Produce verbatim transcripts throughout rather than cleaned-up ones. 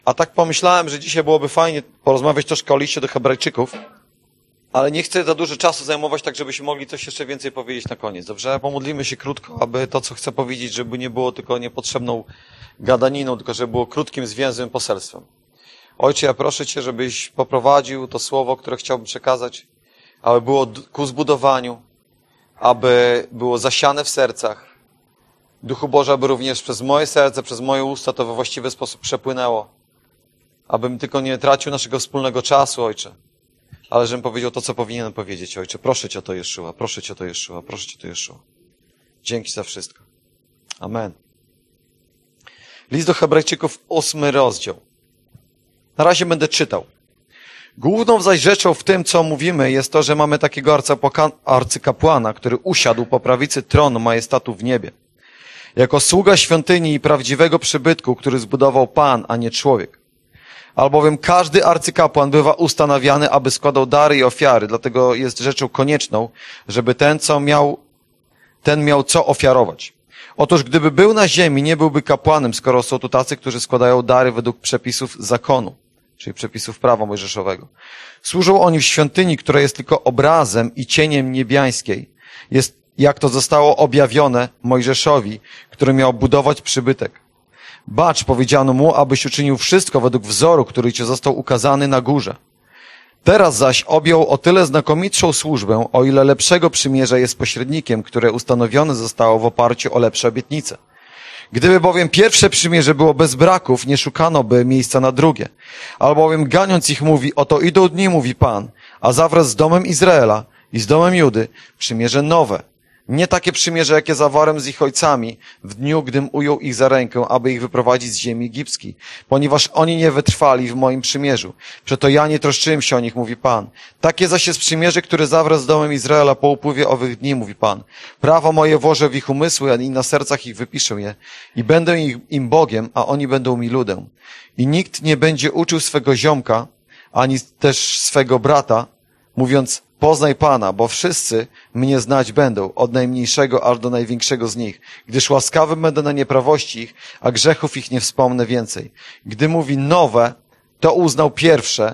A tak pomyślałem, że dzisiaj byłoby fajnie porozmawiać troszkę o liście do Hebrajczyków, ale nie chcę za dużo czasu zajmować, tak żebyśmy mogli coś jeszcze więcej powiedzieć na koniec. Dobrze? Pomodlimy się krótko, aby to, co chcę powiedzieć, żeby nie było tylko niepotrzebną gadaniną, tylko żeby było krótkim, zwięzłym poselstwem. Ojcze, ja proszę Cię, żebyś poprowadził to słowo, które chciałbym przekazać, aby było ku zbudowaniu, aby było zasiane w sercach. Duchu Boże, aby również przez moje serce, przez moje usta to we właściwy sposób przepłynęło. Abym tylko nie tracił naszego wspólnego czasu, Ojcze, ale żebym powiedział to, co powinienem powiedzieć, Ojcze. Proszę Cię o to, Jeszua, proszę Cię o to, Jeszua, proszę Cię o to, Jeszua. Dzięki za wszystko. Amen. List do Hebrajczyków, ósmy rozdział. Na razie będę czytał. Główną zaś rzeczą w tym, co mówimy, jest to, że mamy takiego arcykapłana, który usiadł po prawicy tronu majestatu w niebie. Jako sługa świątyni i prawdziwego przybytku, który zbudował Pan, a nie człowiek. Albowiem każdy arcykapłan bywa ustanawiany, aby składał dary i ofiary, dlatego jest rzeczą konieczną, żeby ten, co miał, ten miał co ofiarować. Otóż gdyby był na ziemi, nie byłby kapłanem, skoro są tu tacy, którzy składają dary według przepisów zakonu, czyli przepisów prawa mojżeszowego. Służą oni w świątyni, która jest tylko obrazem i cieniem niebiańskiej. Jest, jak to zostało objawione Mojżeszowi, który miał budować przybytek. Bacz, powiedziano mu, abyś uczynił wszystko według wzoru, który ci został ukazany na górze. Teraz zaś objął o tyle znakomitszą służbę, o ile lepszego przymierza jest pośrednikiem, które ustanowione zostało w oparciu o lepsze obietnice. Gdyby bowiem pierwsze przymierze było bez braków, nie szukano by miejsca na drugie. Albowiem ganiąc ich mówi, oto idą dni, mówi Pan, a zawraz z domem Izraela i z domem Judy przymierze nowe. Nie takie przymierze, jakie zawarłem z ich ojcami w dniu, gdym ujął ich za rękę, aby ich wyprowadzić z ziemi egipskiej, ponieważ oni nie wytrwali w moim przymierzu. Przeto ja nie troszczyłem się o nich, mówi Pan. Takie zaś jest przymierze, które zawrę z domem Izraela po upływie owych dni, mówi Pan. Prawo moje włożę w ich umysły, i na sercach ich wypiszę je. I będę ich, im Bogiem, a oni będą mi ludem. I nikt nie będzie uczył swego ziomka, ani też swego brata, mówiąc, poznaj Pana, bo wszyscy mnie znać będą, od najmniejszego aż do największego z nich, gdyż łaskawym będę na nieprawości ich, a grzechów ich nie wspomnę więcej. Gdy mówi nowe, to uznał pierwsze,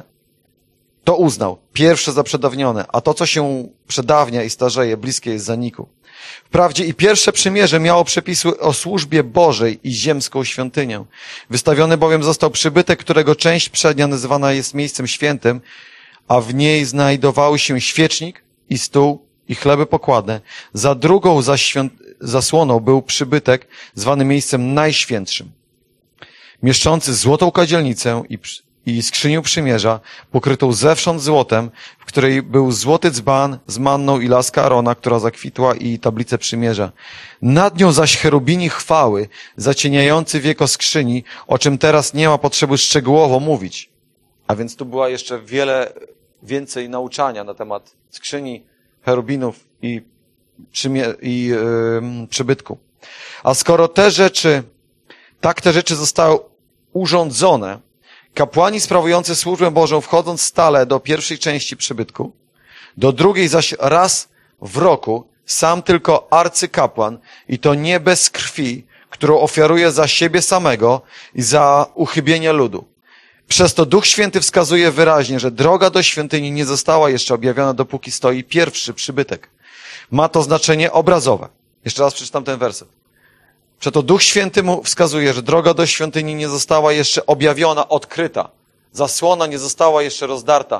to uznał pierwsze za przedawnione, a to, co się przedawnia i starzeje, bliskie jest zaniku. Wprawdzie i pierwsze przymierze miało przepisy o służbie Bożej i ziemską świątynię. Wystawiony bowiem został przybytek, którego część przednia nazywana jest miejscem świętym, a w niej znajdowały się świecznik i stół i chleby pokładne. Za drugą zaś świąt... zasłoną był przybytek zwany miejscem najświętszym, mieszczący złotą kadzielnicę i, i skrzynię przymierza, pokrytą zewsząd złotem, w której był złoty dzban z manną i laska Arona, która zakwitła, i tablicę przymierza. Nad nią zaś cherubini chwały, zacieniający wieko skrzyni, o czym teraz nie ma potrzeby szczegółowo mówić. A więc tu była jeszcze wiele więcej nauczania na temat skrzyni, cherubinów i, przymie- i yy, przybytku. A skoro te rzeczy, tak te rzeczy zostały urządzone, kapłani sprawujący służbę Bożą, wchodząc stale do pierwszej części przybytku, do drugiej zaś raz w roku, sam tylko arcykapłan, i to nie bez krwi, którą ofiaruje za siebie samego i za uchybienie ludu. Przez to Duch Święty wskazuje wyraźnie, że droga do świątyni nie została jeszcze objawiona, dopóki stoi pierwszy przybytek. Ma to znaczenie obrazowe. Jeszcze raz przeczytam ten werset. Przeto Duch Święty mu wskazuje, że droga do świątyni nie została jeszcze objawiona, odkryta. Zasłona nie została jeszcze rozdarta.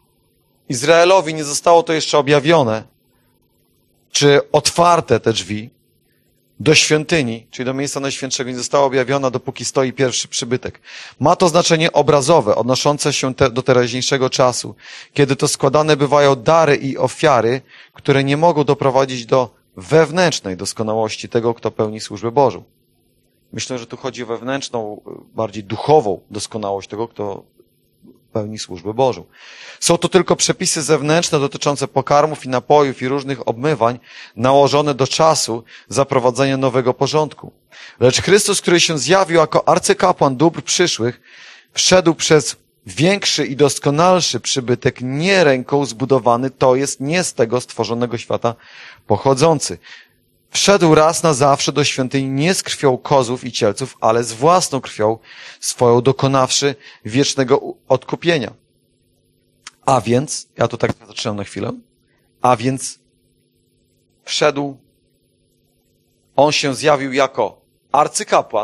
Izraelowi nie zostało to jeszcze objawione, czy otwarte te drzwi do świątyni, czyli do miejsca najświętszego, nie została objawiona, dopóki stoi pierwszy przybytek. Ma to znaczenie obrazowe, odnoszące się te, do teraźniejszego czasu, kiedy to składane bywają dary i ofiary, które nie mogą doprowadzić do wewnętrznej doskonałości tego, kto pełni służbę Bożą. Myślę, że tu chodzi o wewnętrzną, bardziej duchową doskonałość tego, kto pełni służbę Bożą. Są to tylko przepisy zewnętrzne dotyczące pokarmów i napojów i różnych obmywań nałożone do czasu zaprowadzenia nowego porządku. Lecz Chrystus, który się zjawił jako arcykapłan dóbr przyszłych, wszedł przez większy i doskonalszy przybytek, nie ręką zbudowany, to jest nie z tego stworzonego świata pochodzący. Wszedł raz na zawsze do świątyni nie z krwią kozłów i cielców, ale z własną krwią swoją dokonawszy wiecznego odkupienia. A więc, ja tu tak zatrzymam na chwilę, a więc wszedł, on się zjawił jako arcykapłan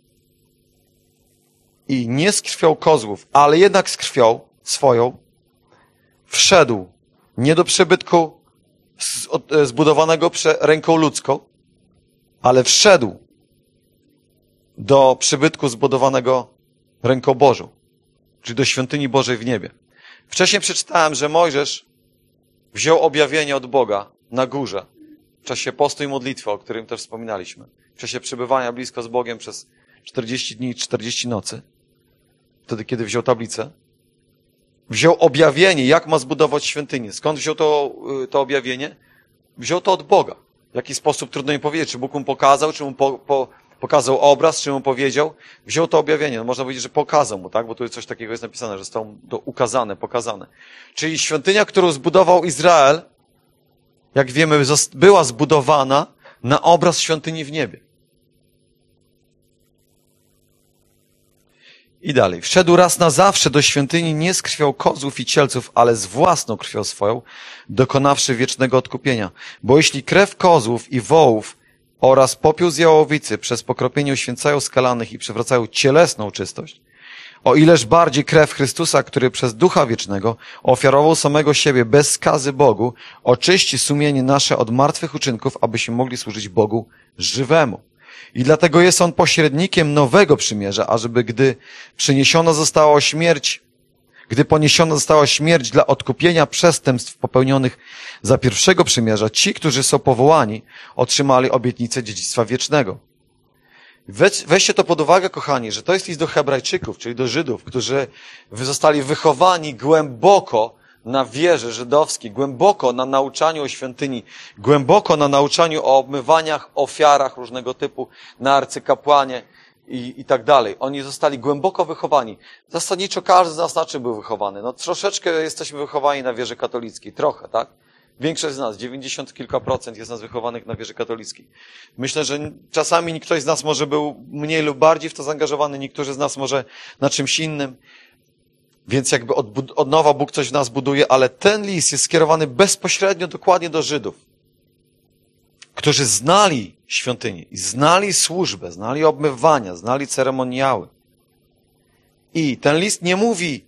i nie z krwią kozłów, ale jednak z krwią swoją wszedł nie do przybytku zbudowanego ręką ludzką, ale wszedł do przybytku zbudowanego ręką Bożą, czyli do świątyni Bożej w niebie. Wcześniej przeczytałem, że Mojżesz wziął objawienie od Boga na górze w czasie postu i modlitwy, o którym też wspominaliśmy, w czasie przebywania blisko z Bogiem przez czterdzieści dni i czterdzieści nocy, wtedy, kiedy wziął tablicę. Wziął objawienie, jak ma zbudować świątynię. Skąd wziął to, to objawienie? Wziął to od Boga. W jaki sposób trudno mi powiedzieć, czy Bóg mu pokazał, czy mu po, po, pokazał obraz, czy mu powiedział. Wziął to objawienie. No, można powiedzieć, że pokazał mu, tak? Bo tu coś takiego jest napisane, że zostało mu to ukazane, pokazane. Czyli świątynia, którą zbudował Izrael, jak wiemy, była zbudowana na obraz świątyni w niebie. I dalej. Wszedł raz na zawsze do świątyni nie z krwią kozłów i cielców, ale z własną krwią swoją, dokonawszy wiecznego odkupienia. Bo jeśli krew kozłów i wołów oraz popiół z jałowicy przez pokropienie uświęcają skalanych i przywracają cielesną czystość, o ileż bardziej krew Chrystusa, który przez Ducha Wiecznego ofiarował samego siebie bez skazy Bogu, oczyści sumienie nasze od martwych uczynków, abyśmy mogli służyć Bogu żywemu. I dlatego jest On pośrednikiem nowego przymierza, ażeby gdy przyniesiona została śmierć, gdy poniesiona została śmierć dla odkupienia przestępstw popełnionych za pierwszego przymierza, ci, którzy są powołani, otrzymali obietnicę dziedzictwa wiecznego. Weź, weźcie to pod uwagę, kochani, że to jest list do Hebrajczyków, czyli do Żydów, którzy zostali wychowani głęboko na wierze żydowskiej, głęboko na nauczaniu o świątyni, głęboko na nauczaniu o obmywaniach, ofiarach różnego typu, na arcykapłanie i, i tak dalej. Oni zostali głęboko wychowani. Zasadniczo każdy z nas na czym był wychowany? No troszeczkę jesteśmy wychowani na wierze katolickiej. Trochę, tak? Większość z nas, dziewięćdziesiąt kilka procent jest nas wychowanych na wierze katolickiej. Myślę, że czasami ktoś z nas może był mniej lub bardziej w to zaangażowany, niektórzy z nas może na czymś innym. Więc jakby od, od nowa Bóg coś w nas buduje, ale ten list jest skierowany bezpośrednio dokładnie do Żydów, którzy znali świątynię i znali służbę, znali obmywania, znali ceremoniały. I ten list nie mówi,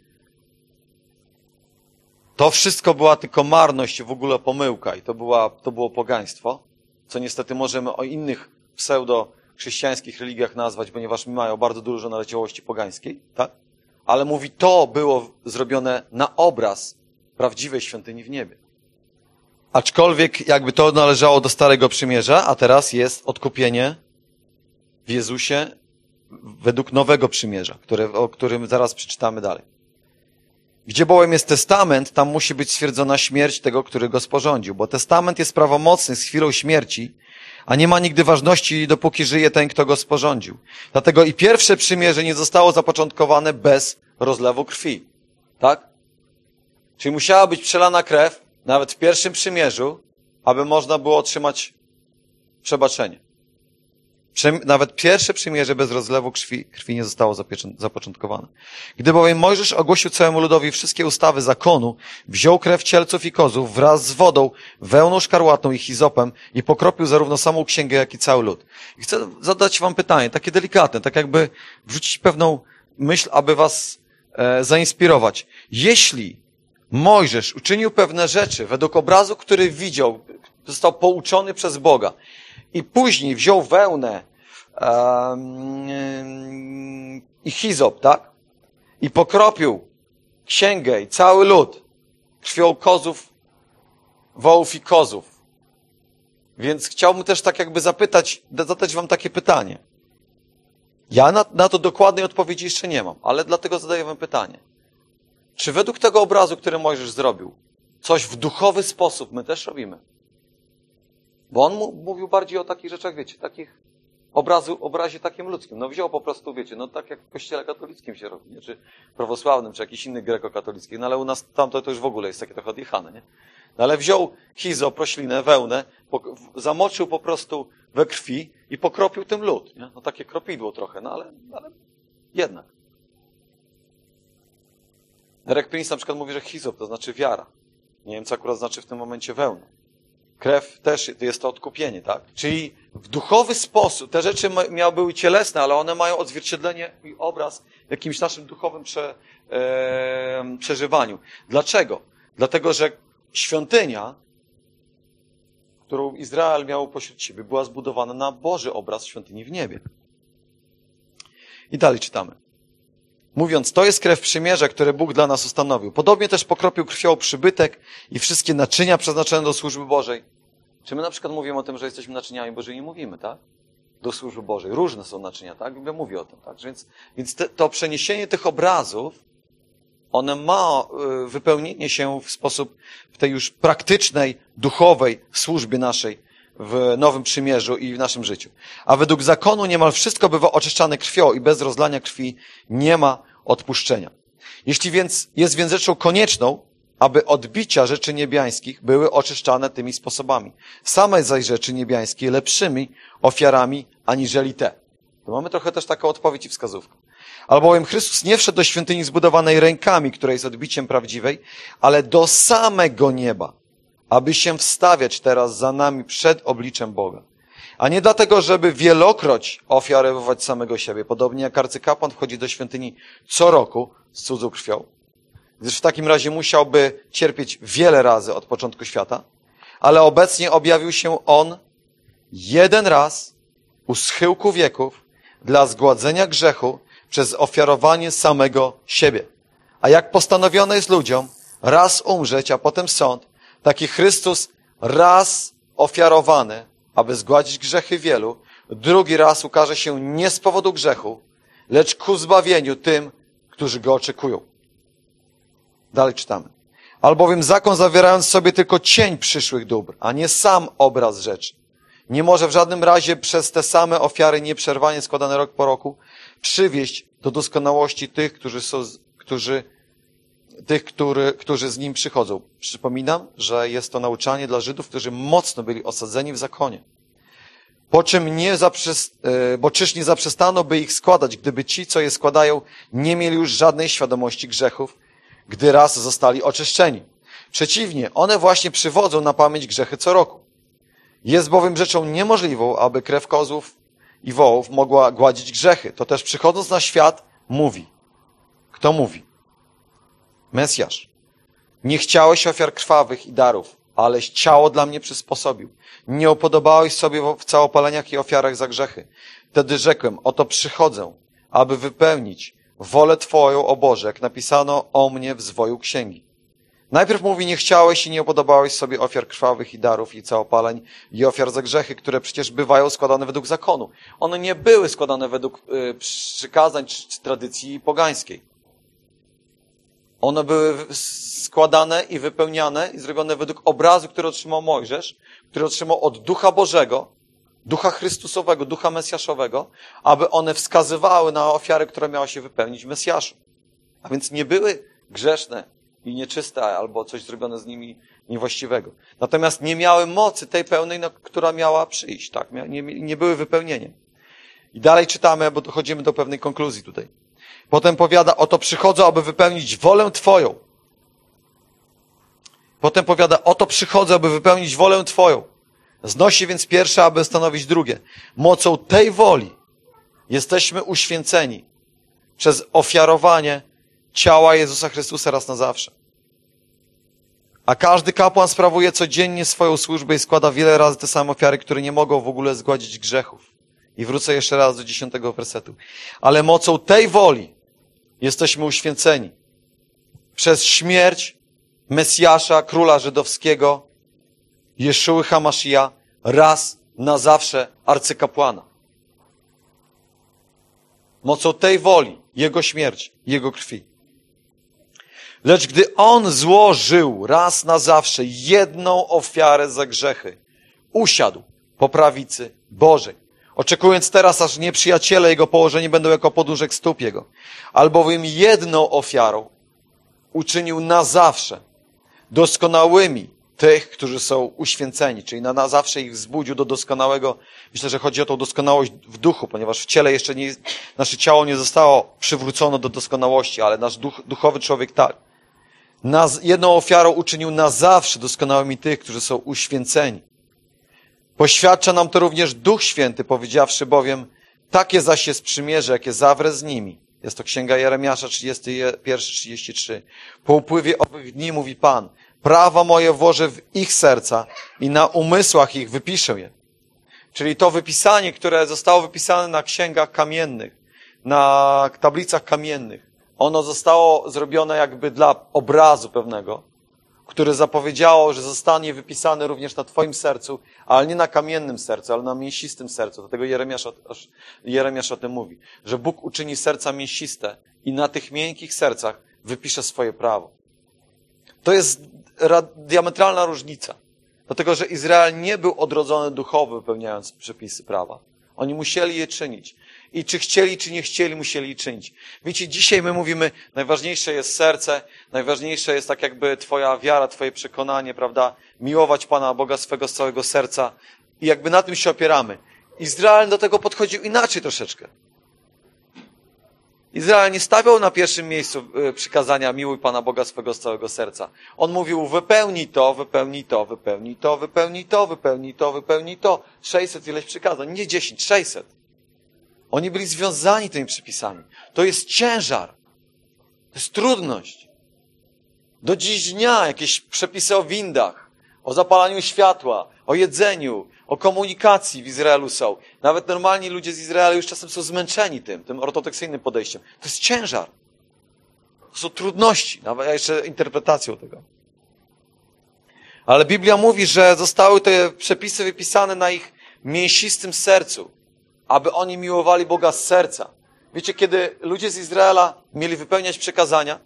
to wszystko była tylko marność i w ogóle pomyłka i to, była, to było pogaństwo, co niestety możemy o innych pseudo-chrześcijańskich religiach nazwać, ponieważ mają bardzo dużo naleciałości pogańskiej, tak? Ale mówi, to było zrobione na obraz prawdziwej świątyni w niebie. Aczkolwiek jakby to należało do Starego Przymierza, a teraz jest odkupienie w Jezusie według Nowego Przymierza, które, o którym zaraz przeczytamy dalej. Gdzie bowiem jest testament, tam musi być stwierdzona śmierć tego, który go sporządził, bo testament jest prawomocny z chwilą śmierci, a nie ma nigdy ważności, dopóki żyje ten, kto go sporządził. Dlatego i pierwsze przymierze nie zostało zapoczątkowane bez rozlewu krwi. Tak? Czyli musiała być przelana krew, nawet w pierwszym przymierzu, aby można było otrzymać przebaczenie. Nawet pierwsze przymierze bez rozlewu krwi, krwi nie zostało zapoczątkowane. Gdy bowiem Mojżesz ogłosił całemu ludowi wszystkie ustawy zakonu, wziął krew cielców i kozłów wraz z wodą, wełną szkarłatną i hizopem i pokropił zarówno samą księgę, jak i cały lud. I chcę zadać wam pytanie, takie delikatne, tak jakby wrzucić pewną myśl, aby was e, zainspirować. Jeśli Mojżesz uczynił pewne rzeczy według obrazu, który widział, został pouczony przez Boga, i później wziął wełnę um, i hizop, tak? I pokropił księgę i cały lud krwią kozów, wołów i kozów. Więc chciałbym też tak jakby zapytać, zadać wam takie pytanie. Ja na, na to dokładnej odpowiedzi jeszcze nie mam, ale dlatego zadaję wam pytanie. Czy według tego obrazu, który Mojżesz zrobił, coś w duchowy sposób my też robimy? Bo on mu, mówił bardziej o takich rzeczach, wiecie, takich obrazu, obrazie takim ludzkim. No wziął po prostu, wiecie, no tak jak w kościele katolickim się robi, nie? Czy prawosławnym, czy jakiś inny grekokatolicki. No ale u nas tamto to już w ogóle jest takie trochę odjechane, nie? No ale wziął hizop, roślinę, wełnę, po, zamoczył po prostu we krwi i pokropił tym lód. Nie? No takie kropidło trochę, no ale, ale jednak. Derek Prince na przykład mówi, że hizop to znaczy wiara. Nie wiem, co akurat znaczy w tym momencie wełna. Krew też jest to odkupienie, tak? Czyli w duchowy sposób, te rzeczy miały były cielesne, ale one mają odzwierciedlenie i obraz w jakimś naszym duchowym prze, e, przeżywaniu. Dlaczego? Dlatego, że świątynia, którą Izrael miał pośród siebie, była zbudowana na Boży obraz świątyni w niebie. I dalej czytamy. Mówiąc, to jest krew przymierza, które Bóg dla nas ustanowił. Podobnie też pokropił krwią przybytek i wszystkie naczynia przeznaczone do służby Bożej. Czy my na przykład mówimy o tym, że jesteśmy naczyniami Bożymi? Mówimy, tak? Do służby Bożej. Różne są naczynia, tak? Biblia mówi o tym, tak? Więc, więc te, to przeniesienie tych obrazów, one ma wypełnienie się w sposób, w tej już praktycznej, duchowej służbie naszej w Nowym Przymierzu i w naszym życiu. A według zakonu niemal wszystko bywa oczyszczane krwią i bez rozlania krwi nie ma odpuszczenia. Jeśli więc jest więc rzeczą konieczną, aby odbicia rzeczy niebiańskich były oczyszczane tymi sposobami. Same zaś rzeczy niebiańskie lepszymi ofiarami aniżeli te. To mamy trochę też taką odpowiedź i wskazówkę. Albowiem Chrystus nie wszedł do świątyni zbudowanej rękami, która jest odbiciem prawdziwej, ale do samego nieba, aby się wstawiać teraz za nami przed obliczem Boga. A nie dlatego, żeby wielokroć ofiarowywać samego siebie, podobnie jak arcykapłan wchodzi do świątyni co roku z cudzą krwią, gdyż w takim razie musiałby cierpieć wiele razy od początku świata, ale obecnie objawił się On jeden raz u schyłku wieków dla zgładzenia grzechu przez ofiarowanie samego siebie. A jak postanowione jest ludziom raz umrzeć, a potem sąd, taki Chrystus raz ofiarowany, aby zgładzić grzechy wielu, drugi raz ukaże się nie z powodu grzechu, lecz ku zbawieniu tym, którzy go oczekują. Dalej czytamy. Albowiem zakon, zawierając w sobie tylko cień przyszłych dóbr, a nie sam obraz rzeczy, nie może w żadnym razie przez te same ofiary nieprzerwanie składane rok po roku przywieść do doskonałości tych, którzy są, którzy, tych, który, którzy z nim przychodzą. Przypominam, że jest to nauczanie dla Żydów, którzy mocno byli osadzeni w zakonie. Po czym nie zaprzest, bo czyż nie zaprzestano by ich składać, gdyby ci, co je składają, nie mieli już żadnej świadomości grzechów, gdy raz zostali oczyszczeni. Przeciwnie, one właśnie przywodzą na pamięć grzechy co roku. Jest bowiem rzeczą niemożliwą, aby krew kozłów i wołów mogła gładzić grzechy. To też przychodząc na świat mówi. Kto mówi? Mesjasz. Nie chciałeś ofiar krwawych i darów, aleś ciało dla mnie przysposobił. Nie upodobałeś sobie w całopaleniach i ofiarach za grzechy. Wtedy rzekłem, oto przychodzę, aby wypełnić wolę Twoją, o Boże, jak napisano o mnie w zwoju księgi. Najpierw mówi, nie chciałeś i nie upodobałeś sobie ofiar krwawych i darów i całopaleń i ofiar za grzechy, które przecież bywają składane według zakonu. One nie były składane według y, przykazań czy, czy tradycji pogańskiej. One były składane i wypełniane i zrobione według obrazu, który otrzymał Mojżesz, który otrzymał od Ducha Bożego, Ducha Chrystusowego, Ducha Mesjaszowego, aby one wskazywały na ofiarę, która miała się wypełnić w Mesjaszu. A więc nie były grzeszne i nieczyste, albo coś zrobione z nimi niewłaściwego. Natomiast nie miały mocy tej pełnej, no, która miała przyjść, tak? Nie, nie były wypełnieniem. I dalej czytamy, bo dochodzimy do pewnej konkluzji tutaj. Potem powiada, oto przychodzę, aby wypełnić wolę Twoją. Potem powiada, oto przychodzę, aby wypełnić wolę Twoją. Znosi więc pierwsze, aby stanowić drugie. Mocą tej woli jesteśmy uświęceni przez ofiarowanie ciała Jezusa Chrystusa raz na zawsze. A każdy kapłan sprawuje codziennie swoją służbę i składa wiele razy te same ofiary, które nie mogą w ogóle zgładzić grzechów. I wrócę jeszcze raz do dziesiątego wersetu. Ale mocą tej woli jesteśmy uświęceni przez śmierć Mesjasza, króla żydowskiego, Jeszuły Hamaszija, raz na zawsze arcykapłana. Mocą tej woli, Jego śmierci, Jego krwi. Lecz gdy On złożył raz na zawsze jedną ofiarę za grzechy, usiadł po prawicy Bożej, oczekując teraz, aż nieprzyjaciele Jego położeni będą jako podóżek stóp Jego, albowiem jedną ofiarą uczynił na zawsze doskonałymi tych, którzy są uświęceni, czyli na, na zawsze ich wzbudził do doskonałego. Myślę, że chodzi o tą doskonałość w duchu, ponieważ w ciele jeszcze nie, nasze ciało nie zostało przywrócone do doskonałości, ale nasz duch, duchowy człowiek tak. Nas, jedną ofiarą uczynił na zawsze doskonałymi tych, którzy są uświęceni. Poświadcza nam to również Duch Święty, powiedziawszy bowiem, takie zaś jest przymierze, jakie zawrę z nimi. Jest to Księga Jeremiasza trzydziesty pierwszy, trzydziesty trzeci. Po upływie owych dni, mówi Pan, prawa moje włożę w ich serca i na umysłach ich wypiszę je. Czyli to wypisanie, które zostało wypisane na księgach kamiennych, na tablicach kamiennych, ono zostało zrobione jakby dla obrazu pewnego, które zapowiedziało, że zostanie wypisane również na twoim sercu, ale nie na kamiennym sercu, ale na mięsistym sercu. Dlatego Jeremiasz o, Jeremiasz o tym mówi, że Bóg uczyni serca mięsiste i na tych miękkich sercach wypisze swoje prawo. To jest diametralna różnica. Dlatego, że Izrael nie był odrodzony duchowo, wypełniając przepisy prawa. Oni musieli je czynić. I czy chcieli, czy nie chcieli, musieli je czynić. Wiecie, dzisiaj my mówimy, najważniejsze jest serce, najważniejsze jest tak jakby twoja wiara, twoje przekonanie, prawda? Miłować Pana Boga swego z całego serca. I jakby na tym się opieramy. Izrael do tego podchodził inaczej troszeczkę. Izrael nie stawiał na pierwszym miejscu przykazania miłuj Pana Boga swego z całego serca. On mówił wypełnij to, wypełnij to, wypełnij to, wypełnij to, wypełnij to, wypełnij to. sześćset ileś przykazań, nie dziesięć, sześćset. Oni byli związani tymi przepisami. To jest ciężar. To jest trudność. Do dziś dnia jakieś przepisy o windach, o zapalaniu światła, o jedzeniu, o komunikacji w Izraelu są. Nawet normalni ludzie z Izraela już czasem są zmęczeni tym, tym ortodoksyjnym podejściem. To jest ciężar. To są trudności, nawet jeszcze interpretacją tego. Ale Biblia mówi, że zostały te przepisy wypisane na ich mięsistym sercu, aby oni miłowali Boga z serca. Wiecie, kiedy ludzie z Izraela mieli wypełniać przekazania,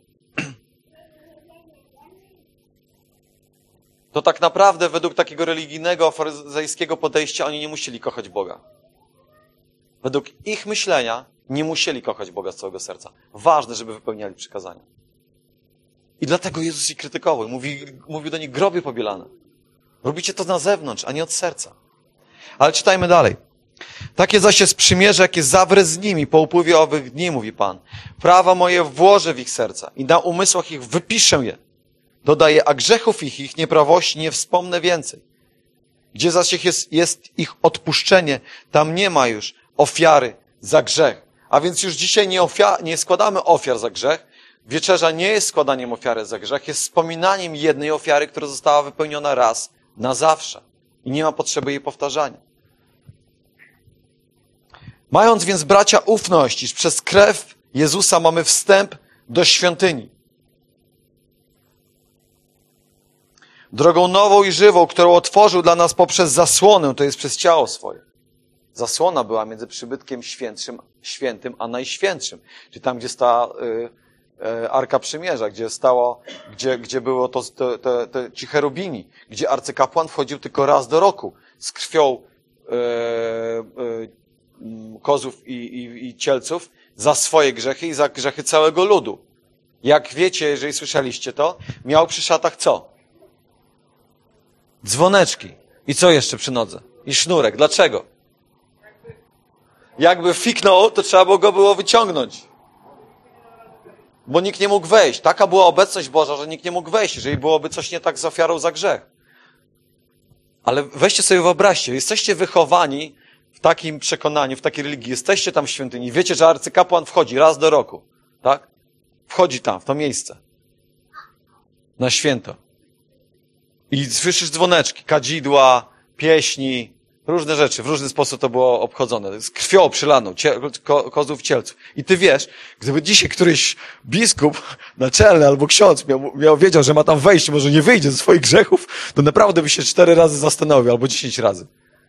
to tak naprawdę według takiego religijnego, faryzejskiego podejścia oni nie musieli kochać Boga. Według ich myślenia nie musieli kochać Boga z całego serca. Ważne, żeby wypełniali przykazania. I dlatego Jezus ich krytykował. Mówi, mówił do nich groby pobielane. Robicie to na zewnątrz, a nie od serca. Ale czytajmy dalej. Takie zaś jest przymierze, jakie zawrę z nimi po upływie owych dni, mówi Pan. Prawa moje włożę w ich serca i na umysłach ich wypiszę je. Dodaje, a grzechów ich, ich nieprawości nie wspomnę więcej. Gdzie zaś jest, jest ich odpuszczenie, tam nie ma już ofiary za grzech. A więc już dzisiaj nie, ofia- nie składamy ofiar za grzech. Wieczerza nie jest składaniem ofiary za grzech, jest wspominaniem jednej ofiary, która została wypełniona raz na zawsze. I nie ma potrzeby jej powtarzania. Mając więc, bracia, ufność, iż przez krew Jezusa mamy wstęp do świątyni. Drogą nową i żywą, którą otworzył dla nas poprzez zasłonę, to jest przez ciało swoje. Zasłona była między przybytkiem świętszym, świętym a najświętszym. Czyli tam, gdzie stała y, y, Arka Przymierza, gdzie stało, gdzie, gdzie było to, to, to, to ci cherubini, gdzie arcykapłan wchodził tylko raz do roku z krwią y, y, kozów i, i, i cielców za swoje grzechy i za grzechy całego ludu. Jak wiecie, jeżeli słyszeliście to, miał przy szatach co? Dzwoneczki. I co jeszcze przy nodze? I sznurek. Dlaczego? Jakby fiknął, to trzeba było go było wyciągnąć. Bo nikt nie mógł wejść. Taka była obecność Boża, że nikt nie mógł wejść, jeżeli byłoby coś nie tak z ofiarą za grzech. Ale weźcie sobie wyobraźcie, jesteście wychowani w takim przekonaniu, w takiej religii, jesteście tam w świątyni, wiecie, że arcykapłan wchodzi raz do roku, tak? Wchodzi tam, w to miejsce. Na święto. I słyszysz dzwoneczki, kadzidła, pieśni, różne rzeczy, w różny sposób to było obchodzone. Z krwią przylaną, cie, ko, kozów cielców. I ty wiesz, gdyby dzisiaj któryś biskup naczelny albo ksiądz miał, miał wiedział, że ma tam wejść, może nie wyjdzie ze swoich grzechów, to naprawdę by się cztery razy zastanowił, albo dziesięć razy.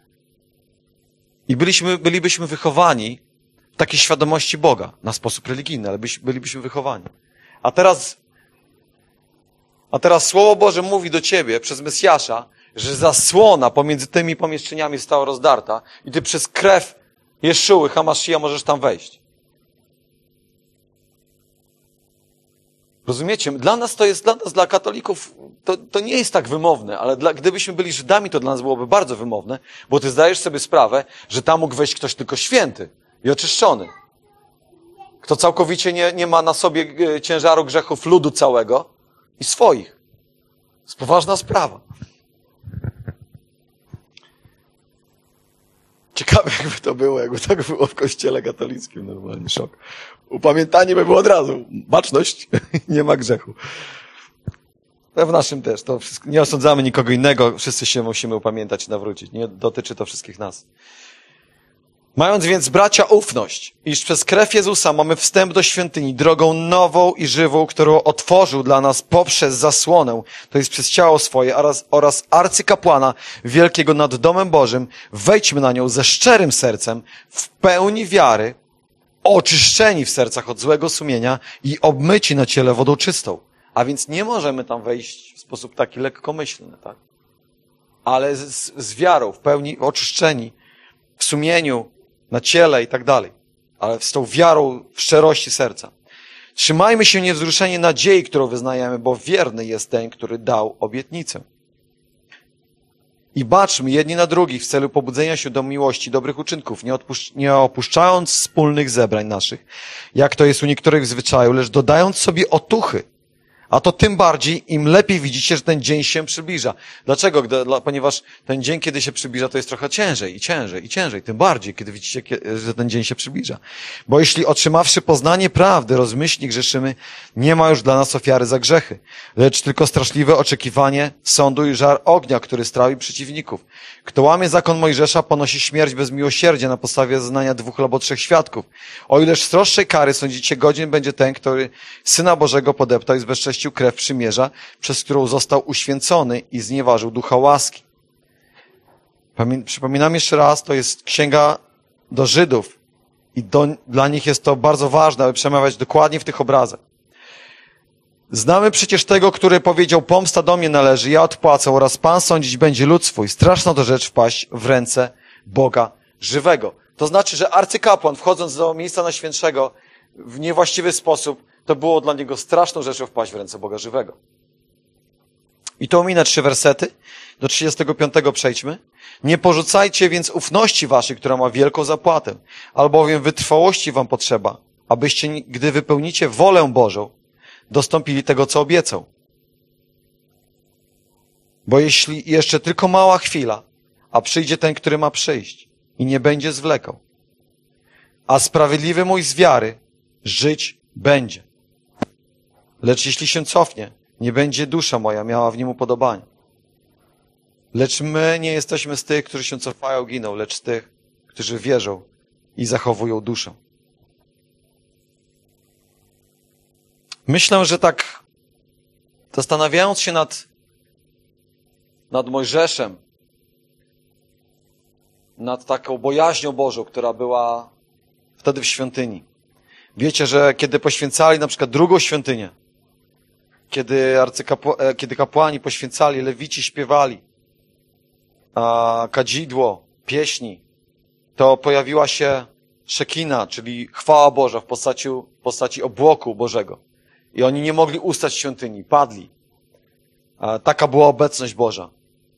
I byliśmy, bylibyśmy wychowani w takiej świadomości Boga, na sposób religijny, ale byś, bylibyśmy wychowani. A teraz, a teraz Słowo Boże mówi do ciebie przez Mesjasza, że zasłona pomiędzy tymi pomieszczeniami została rozdarta i ty przez krew Jeszuły, Hamaszija możesz tam wejść. Rozumiecie? Dla nas to jest, dla nas, dla katolików, to, to nie jest tak wymowne, ale dla, gdybyśmy byli Żydami, to dla nas byłoby bardzo wymowne, bo ty zdajesz sobie sprawę, że tam mógł wejść ktoś tylko święty i oczyszczony. Kto całkowicie nie, nie ma na sobie ciężaru grzechów ludu całego i swoich. To jest poważna sprawa. Ciekawe, jakby to było, jakby tak było w kościele katolickim, normalnie szok. Upamiętanie by było od razu. Baczność, nie ma grzechu. W naszym też, to wszystko, nie osądzamy nikogo innego, wszyscy się musimy upamiętać i nawrócić. Nie dotyczy to wszystkich nas. Mając więc, bracia, ufność, iż przez krew Jezusa mamy wstęp do świątyni drogą nową i żywą, którą otworzył dla nas poprzez zasłonę, to jest przez ciało swoje oraz, oraz arcykapłana wielkiego nad domem Bożym, wejdźmy na nią ze szczerym sercem, w pełni wiary, oczyszczeni w sercach od złego sumienia i obmyci na ciele wodą czystą. A więc nie możemy tam wejść w sposób taki lekkomyślny, tak? Ale z, z wiarą, w pełni oczyszczeni, w sumieniu, na ciele i tak dalej. Ale z tą wiarą w szczerości serca. Trzymajmy się niewzruszenie nadziei, którą wyznajemy, bo wierny jest ten, który dał obietnicę. I baczmy jedni na drugich w celu pobudzenia się do miłości, dobrych uczynków, nie, odpuszcz- nie opuszczając wspólnych zebrań naszych, jak to jest u niektórych w zwyczaju, lecz dodając sobie otuchy. A to tym bardziej, im lepiej widzicie, że ten dzień się przybliża. Dlaczego? Gdy, dla, ponieważ ten dzień, kiedy się przybliża, to jest trochę ciężej i ciężej i ciężej. Tym bardziej, kiedy widzicie, że ten dzień się przybliża. Bo jeśli otrzymawszy poznanie prawdy, rozmyślnie grzeszymy, nie ma już dla nas ofiary za grzechy, lecz tylko straszliwe oczekiwanie sądu i żar ognia, który strawi przeciwników. Kto łamie zakon Mojżesza, ponosi śmierć bez miłosierdzia na podstawie zeznania dwóch albo trzech świadków. O ileż sroższej kary sądzicie, godzien będzie ten, który Syna Bożego podeptał i zbezcześcił krew przymierza, przez którą został uświęcony i znieważył ducha łaski. Pamię- Przypominam jeszcze raz, to jest księga do Żydów i do, dla nich jest to bardzo ważne, aby przemawiać dokładnie w tych obrazach. Znamy przecież tego, który powiedział, pomsta do mnie należy, ja odpłacę oraz Pan sądzić będzie lud swój. Straszna to rzecz wpaść w ręce Boga żywego. To znaczy, że arcykapłan, wchodząc do miejsca najświętszego w niewłaściwy sposób, to było dla niego straszną rzeczą wpaść w ręce Boga żywego. I to ominę trzy wersety. Do trzydziestego piątego przejdźmy. Nie porzucajcie więc ufności waszej, która ma wielką zapłatę, albowiem wytrwałości wam potrzeba, abyście, gdy wypełnicie wolę Bożą, dostąpili tego, co obiecał. Bo jeśli jeszcze tylko mała chwila, a przyjdzie ten, który ma przyjść i nie będzie zwlekał, a sprawiedliwy mój z wiary żyć będzie. Lecz jeśli się cofnie, nie będzie dusza moja miała w nim upodobania. Lecz my nie jesteśmy z tych, którzy się cofają, giną, lecz z tych, którzy wierzą i zachowują duszę. Myślę, że tak zastanawiając się nad, nad Mojżeszem, nad taką bojaźnią Bożą, która była wtedy w świątyni. Wiecie, że kiedy poświęcali na przykład drugą świątynię, kiedy, arcykapła, kiedy kapłani poświęcali, lewici śpiewali, a kadzidło, pieśni, to pojawiła się szekina, czyli chwała Boża w postaci, w postaci obłoku Bożego. I oni nie mogli ustać w świątyni, padli. A taka była obecność Boża.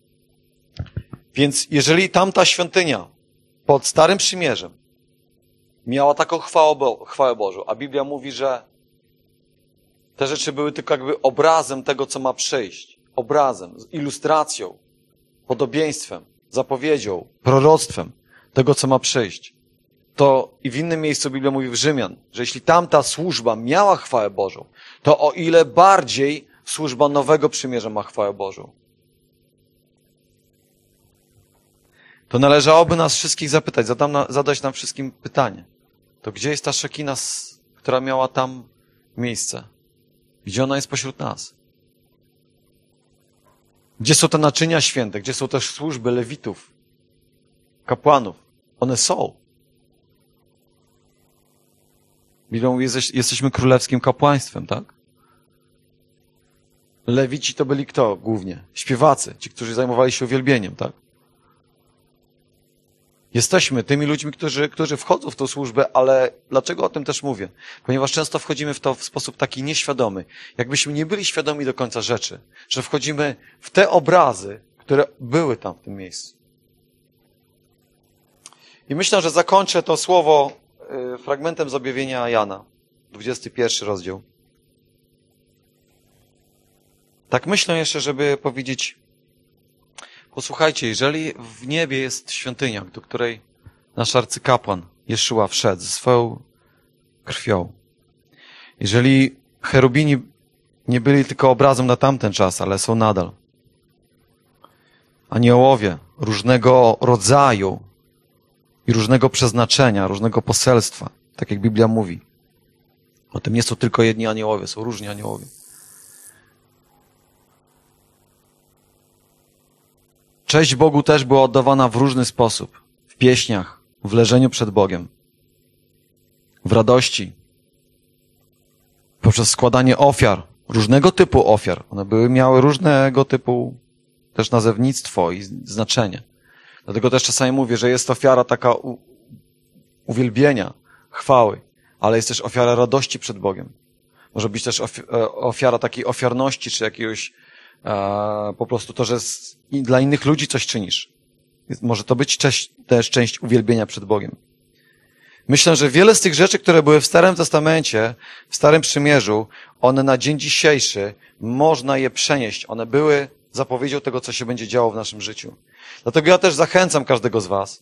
Więc jeżeli tamta świątynia pod Starym Przymierzem miała taką chwałę, Bo- chwałę Bożą, a Biblia mówi, że te rzeczy były tylko jakby obrazem tego, co ma przyjść. Obrazem, ilustracją, podobieństwem, zapowiedzią, proroctwem tego, co ma przyjść. To i w innym miejscu Biblia mówi w Rzymian, że jeśli tamta służba miała chwałę Bożą, to o ile bardziej służba Nowego Przymierza ma chwałę Bożą. To należałoby nas wszystkich zapytać, zadam na, zadać nam wszystkim pytanie. To gdzie jest ta szekina, która miała tam miejsce? Gdzie ona jest pośród nas? Gdzie są te naczynia święte? Gdzie są też służby lewitów, kapłanów? One są. Biblia mówi, jesteśmy królewskim kapłaństwem, tak? Lewici to byli kto głównie? Śpiewacy, ci, którzy zajmowali się uwielbieniem, tak? Jesteśmy tymi ludźmi, którzy, którzy wchodzą w tą służbę, ale dlaczego o tym też mówię? Ponieważ często wchodzimy w to w sposób taki nieświadomy. Jakbyśmy nie byli świadomi do końca rzeczy, że wchodzimy w te obrazy, które były tam w tym miejscu. I myślę, że zakończę to słowo y, fragmentem z objawienia Jana, dwudziesty pierwszy rozdział. Tak myślę jeszcze, żeby powiedzieć, posłuchajcie, jeżeli w niebie jest świątynia, do której nasz arcykapłan Jeszua wszedł ze swoją krwią, jeżeli cherubini nie byli tylko obrazem na tamten czas, ale są nadal, aniołowie różnego rodzaju i różnego przeznaczenia, różnego poselstwa, tak jak Biblia mówi. O tym nie są tylko jedni aniołowie, są różni aniołowie. Cześć Bogu też była oddawana w różny sposób. W pieśniach, w leżeniu przed Bogiem, w radości, poprzez składanie ofiar, różnego typu ofiar. One były, miały różnego typu też nazewnictwo i znaczenie. Dlatego też czasami mówię, że jest ofiara taka u, uwielbienia, chwały, ale jest też ofiara radości przed Bogiem. Może być też ofiara takiej ofiarności, czy jakiegoś e, po prostu to, że z, i dla innych ludzi coś czynisz. Może to być część, też część uwielbienia przed Bogiem. Myślę, że wiele z tych rzeczy, które były w Starym Testamencie, w Starym Przymierzu, one na dzień dzisiejszy można je przenieść. One były zapowiedzią tego, co się będzie działo w naszym życiu. Dlatego ja też zachęcam każdego z was.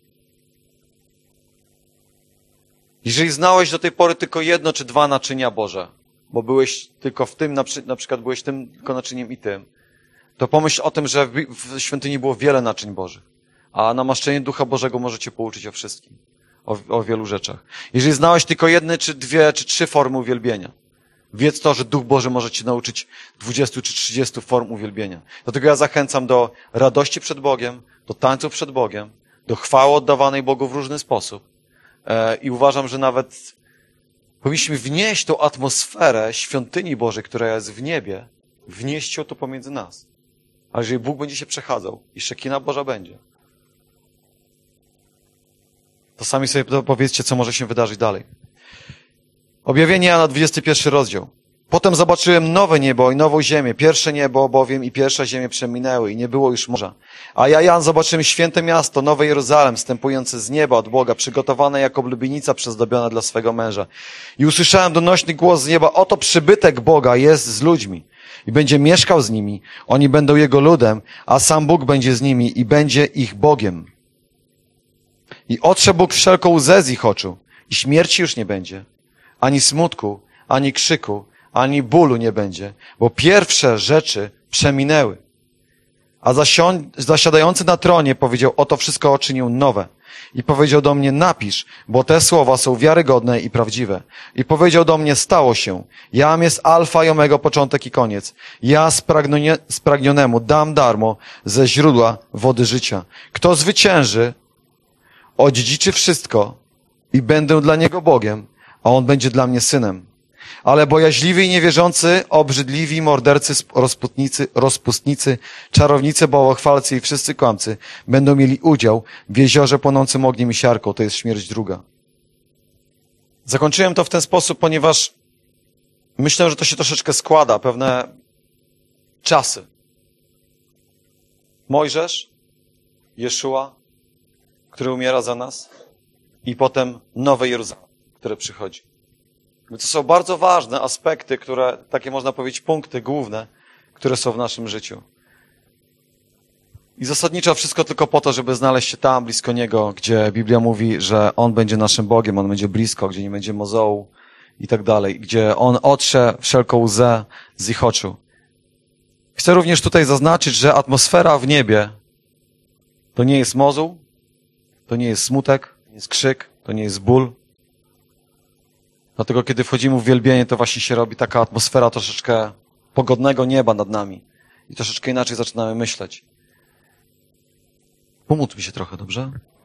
Jeżeli znałeś do tej pory tylko jedno czy dwa naczynia Boże, bo byłeś tylko w tym, na, przy, na przykład byłeś tym tylko naczyniem i tym, to pomyśl o tym, że w, w świątyni było wiele naczyń Bożych, a namaszczenie Ducha Bożego może cię pouczyć o wszystkim, o, o wielu rzeczach. Jeżeli znałeś tylko jedne, czy dwie, czy trzy formy uwielbienia, wiedz to, że Duch Boży może cię nauczyć dwudziestu czy trzydziestu form uwielbienia. Dlatego ja zachęcam do radości przed Bogiem, do tańców przed Bogiem, do chwały oddawanej Bogu w różny sposób. E, I uważam, że nawet powinniśmy wnieść tą atmosferę świątyni Bożej, która jest w niebie, wnieść ją tu pomiędzy nas. A jeżeli Bóg będzie się przechadzał i szekina Boża będzie, to sami sobie powiedzcie, co może się wydarzyć dalej. Objawienie Jana, dwudziesty pierwszy rozdział. Potem zobaczyłem nowe niebo i nową ziemię. Pierwsze niebo bowiem i pierwsza ziemia przeminęły i nie było już morza. A ja, Jan, zobaczyłem święte miasto, Nowe Jeruzalem, wstępujące z nieba od Boga, przygotowane jako blubienica przezdobiona dla swego męża. I usłyszałem donośny głos z nieba, oto przybytek Boga jest z ludźmi i będzie mieszkał z nimi. Oni będą Jego ludem, a sam Bóg będzie z nimi i będzie ich Bogiem. I otrze Bóg wszelką łzę z ich oczu i śmierci już nie będzie. Ani smutku, ani krzyku, ani bólu nie będzie, bo pierwsze rzeczy przeminęły. A zasią- zasiadający na tronie powiedział, oto wszystko uczynił nowe. I powiedział do mnie, napisz, bo te słowa są wiarygodne i prawdziwe. I powiedział do mnie, stało się. Jam jest alfa i omega, początek i koniec. Ja spragnonie- spragnionemu dam darmo ze źródła wody życia. Kto zwycięży, odziedziczy wszystko i będę dla niego Bogiem, a on będzie dla mnie synem. Ale bojaźliwi i niewierzący, obrzydliwi, mordercy, rozpustnicy, rozpustnicy, czarownicy, bałwochwalcy i wszyscy kłamcy będą mieli udział w jeziorze płonącym ogniem i siarką. To jest śmierć druga. Zakończyłem to w ten sposób, ponieważ myślę, że to się troszeczkę składa, pewne czasy. Mojżesz, Jeszua, który umiera za nas, i potem Nowe Jeruzalem, które przychodzi. To są bardzo ważne aspekty, które, takie można powiedzieć, punkty główne, które są w naszym życiu. I zasadniczo wszystko tylko po to, żeby znaleźć się tam, blisko Niego, gdzie Biblia mówi, że On będzie naszym Bogiem, On będzie blisko, gdzie nie będzie mozołu i tak dalej, gdzie On otrze wszelką łzę z ich oczu. Chcę również tutaj zaznaczyć, że atmosfera w niebie to nie jest mozuł, to nie jest smutek, to nie jest krzyk, to nie jest ból. Dlatego, kiedy wchodzimy w uwielbienie, to właśnie się robi taka atmosfera troszeczkę pogodnego nieba nad nami. I troszeczkę inaczej zaczynamy myśleć. Pomódl mi się trochę, dobrze?